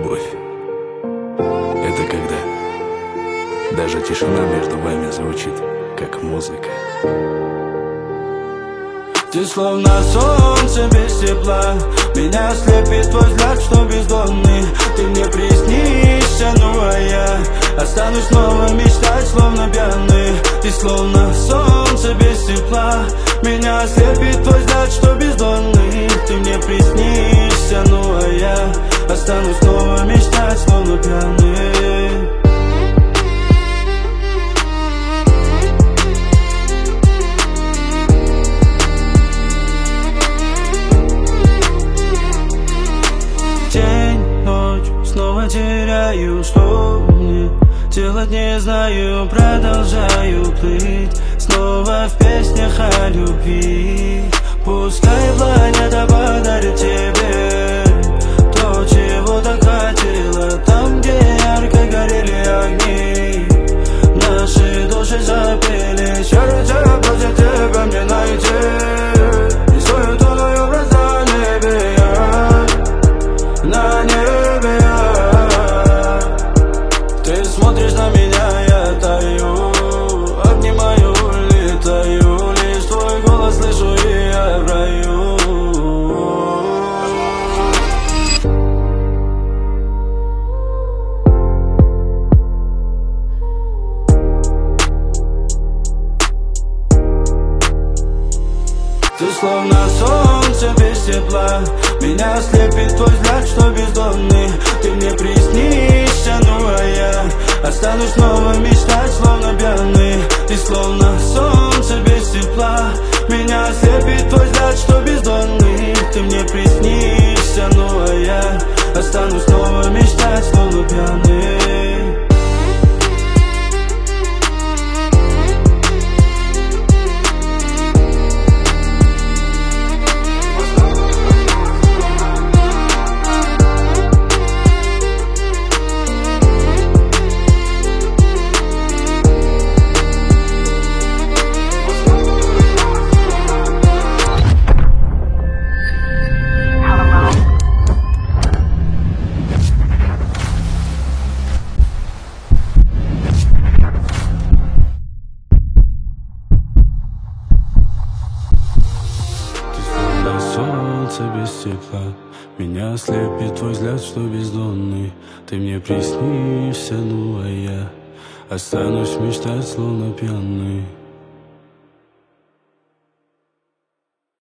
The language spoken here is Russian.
Любовь — это когда даже тишина между вами звучит, как музыка. Ты словно солнце без тепла, меня слепит твой взгляд, что бездонный. Ты мне приснишься, ну а я останусь снова мечтать, словно пьяный. Ты словно солнце без тепла, меня слепит твой взгляд, что бездонный. Ты мне приснишься, ну а я останусь снова мечтать, словно пьяный. Снова теряю, что мне делать не знаю. Продолжаю плыть снова в песнях о любви. Пускай планета подарит тебе то, чего так хотела. Там, где ярко горели огни, наши души запели. Сердце просит тебя мне найти, рисую твой образ на небе я, на небе я. Ты смотришь на меня, я таю, обнимаю, летаю. Лишь твой голос слышу, и я в раю. Ты словно солнце без тепла, меня слепит твой взгляд, что бездонный. Ты мне приснишься, ну а я останусь снова мечтать, словно пьяный. Ты словно солнце без тепла, меня слепит твой взгляд, что бездонный. Ты мне приснишься, ну а я останусь снова мечтать, словно пьяный. Солнце без тепла, меня слепит твой взгляд, что бездонный. Ты мне приснишься, ну а я останусь мечтать, словно пьяный.